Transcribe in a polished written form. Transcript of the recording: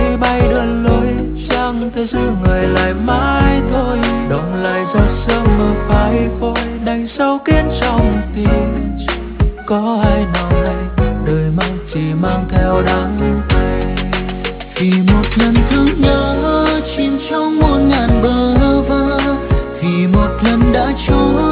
bay đơn lối, chẳng thể giữ người lại mãi thôi. Động lại giọt sương mơ phai phôi, đành sâu kín trong tim. Có ai nào hay đời mang chỉ mang theo đắng cay. Vì một lần thương nhớ chìm trong muôn ngàn bơ vơ, vì một lần đã trôi